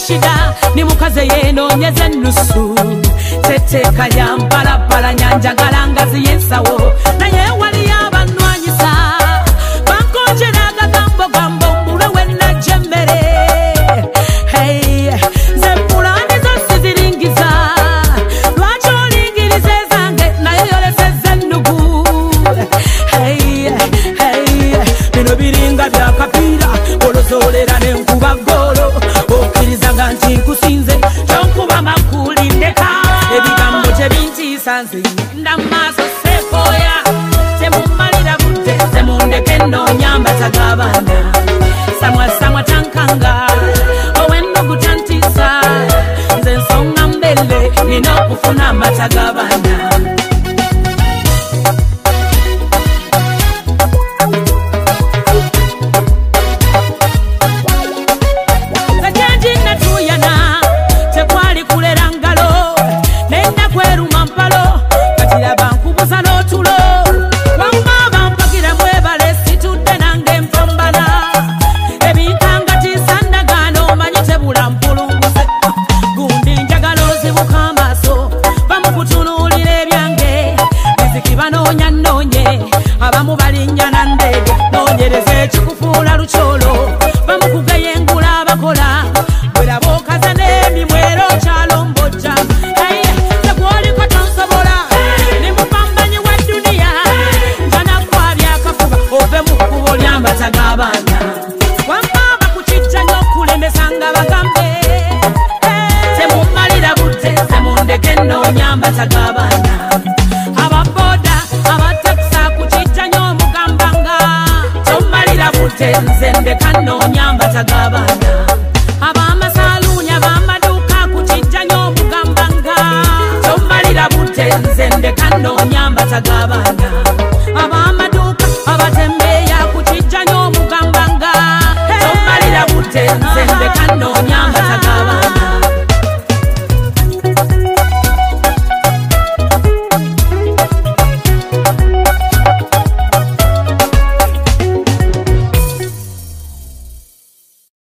shida ni mukaze yeno nyeze nusu tete kaya mpala pala nyanja galangazi yensawo na ye wali abanwanyisa bakonjeraga gambo gambo mule wena jemere hey zempulani zose ziringiza lwacho lingirize zange na yoleseze nugu hey hey bino biringa bya kapira olozolera nenkuba golo okirizaga nti nkusinze tonkuba makuli ndeka ebigambo tebinti sanze ndamaso sekoya temumalira budde temundeke nonyamba tagabana samwa samwa tankanga owendo gutantisa nze nsonga mbele ninokufuna matagabana nzende kano nyamba tagabana abama salunya bamaduka kuchijjanyo mugambanga tomalira bute nzende kano nyamba tagabana abamaduka abatembeya kuchijjanyo mugambanga tomalira bute